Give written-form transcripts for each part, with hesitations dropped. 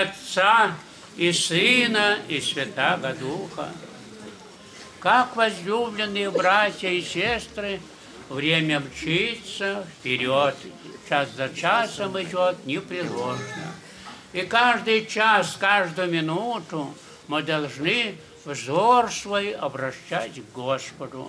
Отца и Сына и Святаго Духа. Как возлюбленные братья и сестры, время мчится вперед, час за часом идет непреложно. И каждый час, каждую минуту мы должны взор свой обращать к Господу.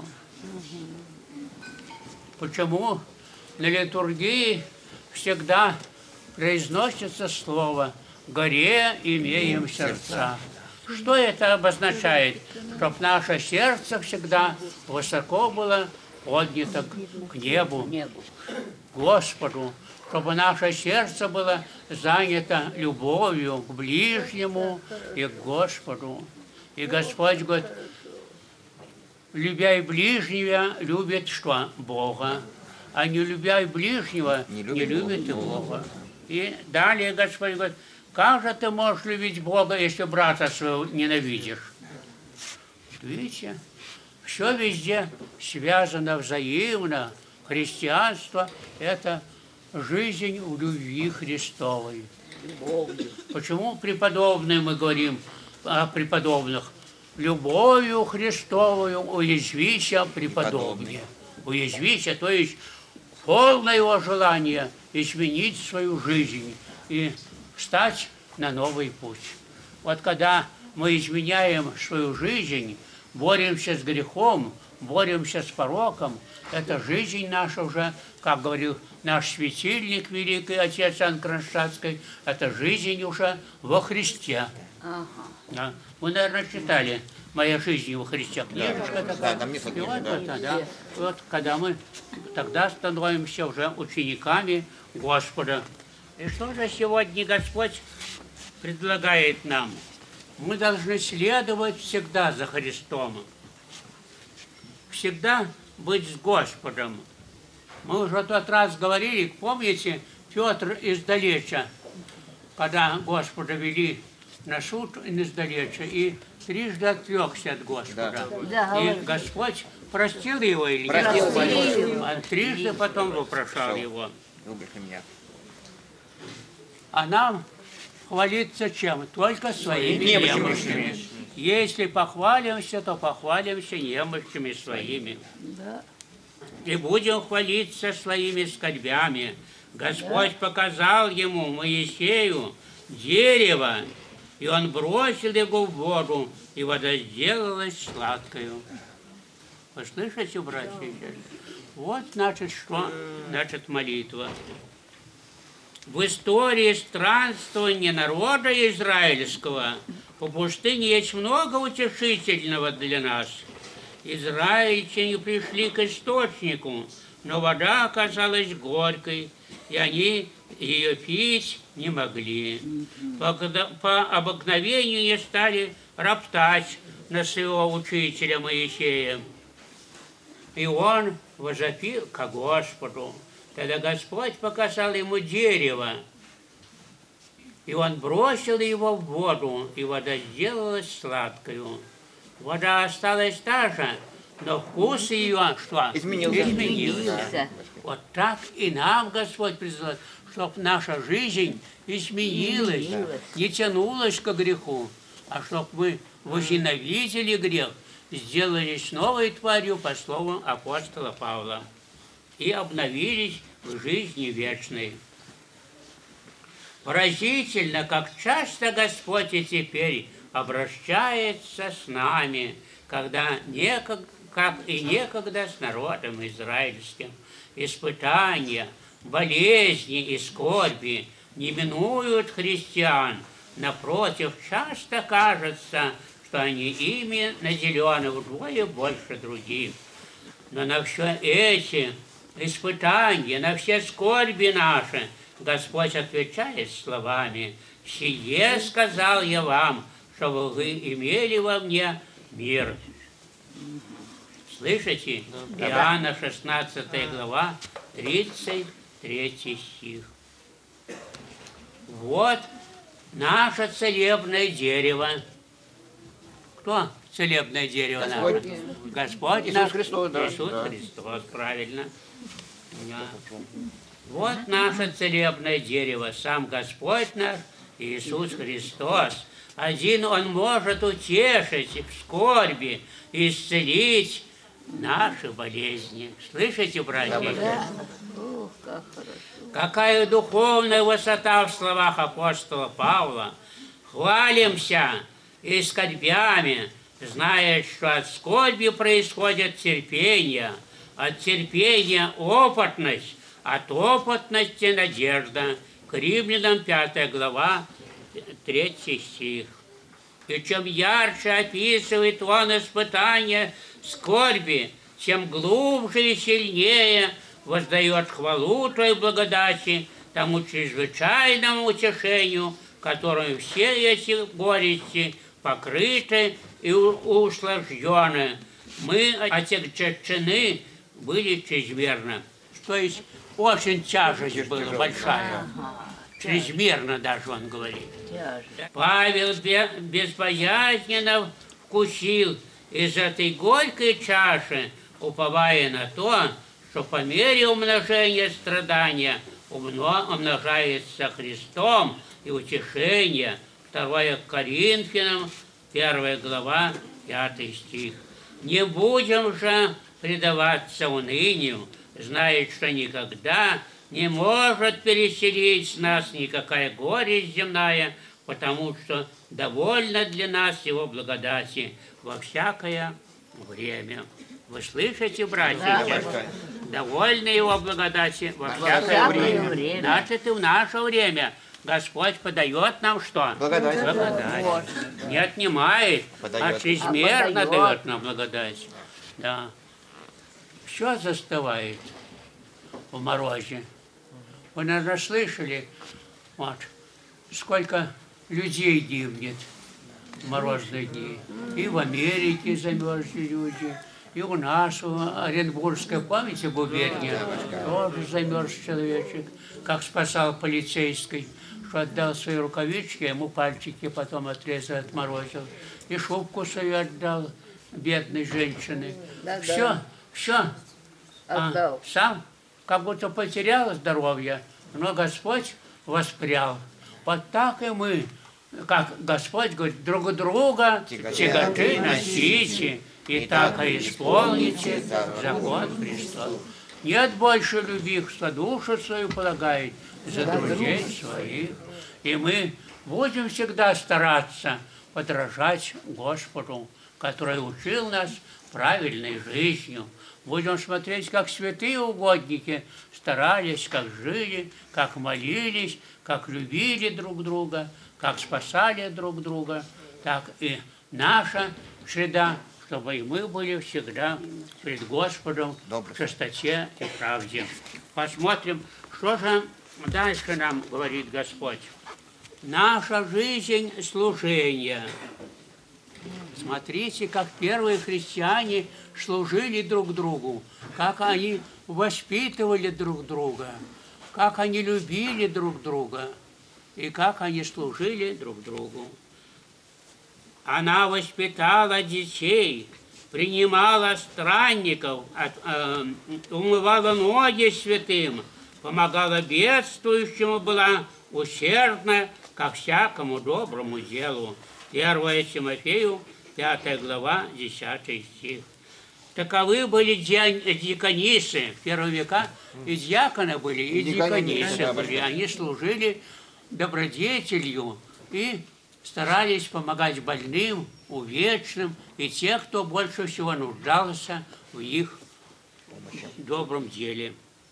Почему на литургии всегда произносится слово «горе имеем сердца»? Что это обозначает? Чтоб наше сердце всегда высоко было поднято к небу, к Господу, чтобы наше сердце было занято любовью к ближнему и к Господу. И Господь говорит, любя и ближнего, любит что? Бога. А не любя и ближнего, не любит и Бога. И далее Господь говорит, как же ты можешь любить Бога, если брата своего ненавидишь? Видите, все везде связано взаимно. Христианство – это жизнь в любви Христовой. Почему преподобные мы говорим о преподобных? Любовью Христовую уязвися преподобнее. Уязвися, то есть полное его желание изменить свою жизнь и встать на новый путь. Вот когда мы изменяем свою жизнь, боремся с грехом, боремся с пороком, эта жизнь наша уже, как говорил наш светильник, великий отец Иоанн Кронштадтский, это жизнь уже во Христе. Ага. Да. Вы, наверное, читали «Моя жизнь во Христе», книжечка такая. Да, и вот, вот когда мы тогда становимся уже учениками Господа. И что же сегодня Господь предлагает нам? Мы должны следовать всегда за Христом. Всегда быть с Господом. Мы уже тот раз говорили, помните, Петр издалеча, когда Господа вели на суд издалеча, и трижды отвлекся от Господа. Да. И Господь простил его или нет? А трижды потом вопрошал его. А нам хвалиться чем? Только своими немощами. Если похвалимся, то похвалимся немощами своими. И будем хвалиться своими скорбями. Господь показал ему, Моисею, дерево, и он бросил его в воду, и вода сделалась сладкою. Вы слышите, братья и сестры? Вот, значит, что значит молитва. В истории странствования народа израильского по пустыне есть много утешительного для нас. Израильтяне пришли к источнику, но вода оказалась горькой, и они ее пить не могли. По обыкновению не стали роптать на своего учителя Моисея. И он возопил ко Господу. Тогда Господь показал ему дерево, и он бросил его в воду, и вода сделалась сладкою. Вода осталась та же, но вкус ее что? Изменился. Вот так и нам Господь призывает, чтобы наша жизнь изменилась, не тянулась к греху, а чтобы мы возненавидели грех, сделались новой тварью по слову апостола Павла и обновились в жизни вечной. Поразительно, как часто Господь и теперь обращается с нами, когда как и некогда с народом израильским. Испытания, болезни и скорби не минуют христиан. Напротив, часто кажется, что они ими наделены вдвое больше других. Но на все эти испытания, на все скорби наши Господь отвечает словами: «Сие сказал я вам, чтобы вы имели во мне мир». Слышите? Иоанна 16 глава, 33 стих. Вот наше целебное дерево. Кто целебное дерево наше? Господь наш Христос. Иисус Христос, правильно. Вот наше целебное дерево, сам Господь наш Иисус Христос. Один Он может утешить в скорби, исцелить наши болезни. Слышите, братья? Да. Ох, как хорошо. Какая духовная высота в словах апостола Павла. Хвалимся и скорбями, зная, что от скорби происходит терпение, от терпения опытность, от опытности надежда. К Римлянам 5 глава, 3 стих. И чем ярче описывает он испытания скорби, тем глубже и сильнее воздает хвалу той благодати, тому чрезвычайному утешению, которым все эти горести покрыты и услаждены. Мы отягчены были чрезмерно. То есть очень тяжесть была большая. Чрезмерно даже он говорит. Павел безбоязненно вкусил из этой горькой чаши, уповая на то, что по мере умножения страдания умножается Христом и утешение. 2 Коринфянам, 1 глава, 5 стих. Не будем же предаваться унынию, зная, что никогда не может переселить нас никакая горесть земная, потому что довольно для нас Его благодати во всякое время. Вы слышите, братья? Да. Довольны Его благодати во всякое время. Значит, и в наше время Господь подает нам что? Благодать. Благодать. Не отнимает, а чрезмерно дает нам благодать. Да. Все застывает в морозе. Вы, наверное, слышали, вот, сколько людей гибнет в морозные дни. И в Америке замерзли люди, и у нас, в Оренбургской, помните, губерния, тоже замерз человечек, как спасал полицейский, что отдал свои рукавички, ему пальчики потом отрезал, отморозил, и шубку свою отдал бедной женщине. Все. Сам как будто потерял здоровье, но Господь воспрял. Вот так и мы, как Господь говорит, друг друга тяготы носите, и так и исполните закон Христов. Нет больше любви, что душу свою полагает за друзей своих. И мы будем всегда стараться подражать Господу, который учил нас правильной жизнью. Будем смотреть, как святые угодники старались, как жили, как молились, как любили друг друга, как спасали друг друга, так и наша среда, чтобы и мы были всегда пред Господом в чистоте и правде. Посмотрим, что же дальше нам говорит Господь. Наша жизнь служения. Смотрите, как первые христиане служили друг другу, как они воспитывали друг друга, как они любили друг друга и как они служили друг другу. Она воспитала детей, принимала странников, умывала ноги святым, помогала бедствующему, была усердна ко всякому доброму делу. 1 Тимофею, 5 глава, 10 стих. Таковы были диаконисы в первые века, и диаконы были, и диаконисы были. Они служили добродетелью и старались помогать больным, увечным, и тех, кто больше всего нуждался в их добром деле.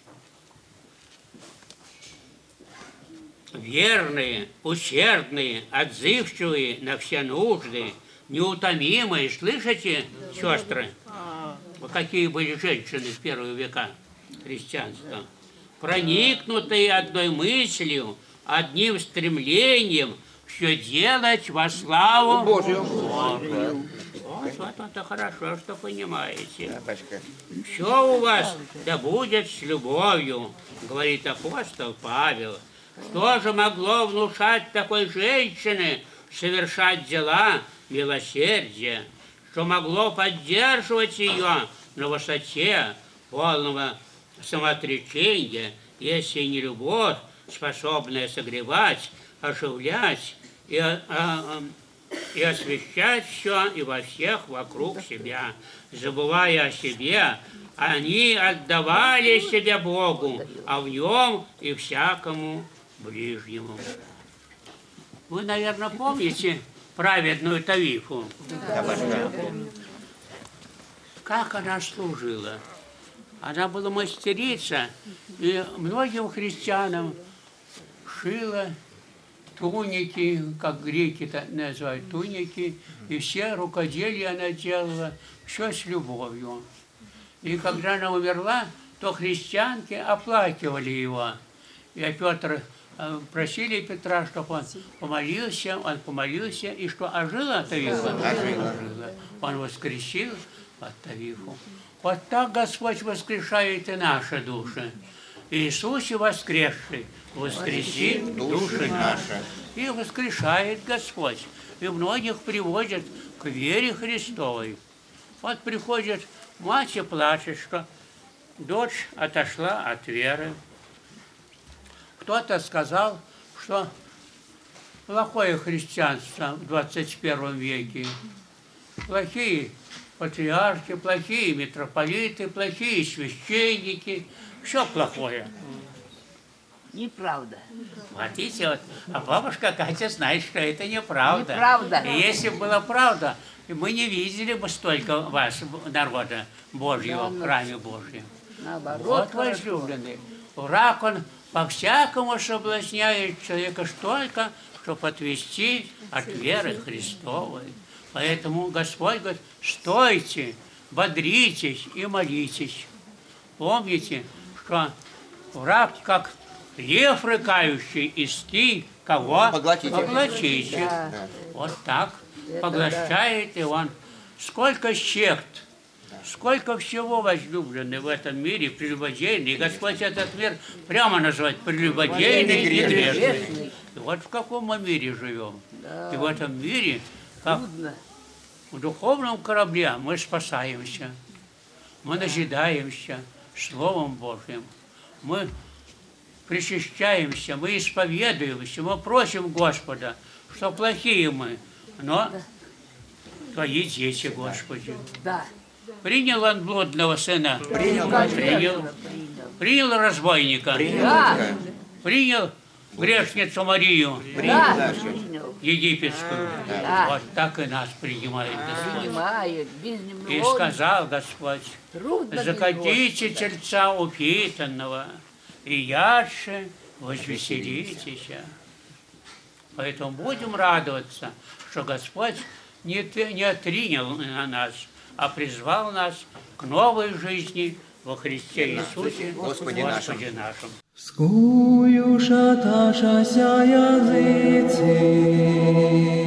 Верные, усердные, отзывчивые на все нужды, неутомимые. Слышите, сестры? Вот какие были женщины в первые века христианства. Проникнутые одной мыслью, одним стремлением все делать во славу Божию. Вот это хорошо, что понимаете. Все у вас да будет с любовью, говорит апостол Павел. Что же могло внушать такой женщине совершать дела милосердия? Что могло поддерживать ее на высоте полного самоотречения, если не любовь, способная согревать, оживлять и освещать все и во всех вокруг себя. Забывая о себе, они отдавали себя Богу, а в нем и всякому ближнему. Вы, наверное, помните праведную Тавифу? Да. Как она служила? Она была мастерица, и многим христианам шила туники, как греки называют туники, и все рукоделия она делала, все с любовью. И когда она умерла, то христианки оплакивали его. И Петр просили Петра, чтобы он помолился, и что ожила Тавифа? Ожила. Он воскресил Тавифу. Вот так Господь воскрешает и наши души. Иисусе воскресший, воскреси души наши. И воскрешает Господь. И многих приводит к вере Христовой. Вот приходит мать и плачет, что дочь отошла от веры. Кто-то сказал, что плохое христианство в 21 веке. Плохие патриархи, плохие митрополиты, плохие священники. Все плохое. Неправда. Вот видите, вот. А бабушка Катя знает, что это неправда. Неправда. И если бы была правда, мы не видели бы столько вас, народа Божьего, в храме Божьем. Наоборот. Вот, возлюбленные. Враг, он по-всякому соблазняет человека столько, чтобы отвести от веры Христовой. Поэтому Господь говорит, стойте, бодритесь и молитесь. Помните, что враг, как лев рыкающий, исти кого? Поглотите. Да. Вот так поглощает, и он. Сколько сект, сколько всего возлюбленных в этом мире, прелюбодейный. И Господь этот мир прямо называет прелюбодейный и грешный. И вот в каком мы мире живем. И в этом мире, как в духовном корабле, мы спасаемся, мы назидаемся Словом Божьим, мы причащаемся, мы исповедуемся, мы просим Господа, что плохие мы, но Твои дети, Господи. Да. Принял он блудного сына? Принял. Принял разбойника? Да. Принял грешницу Марию Да. египетскую? Да. Вот так и нас принимает Господь. Принимает. Без него И сказал Господь, трудно без закатите Господа. тельца упитанного, и ярше возвеселитесь. Поэтому будем радоваться, что Господь не отринял на нас, а призвал нас к новой жизни во Христе Иисусе, Господе нашим. Скую шаташася язиці,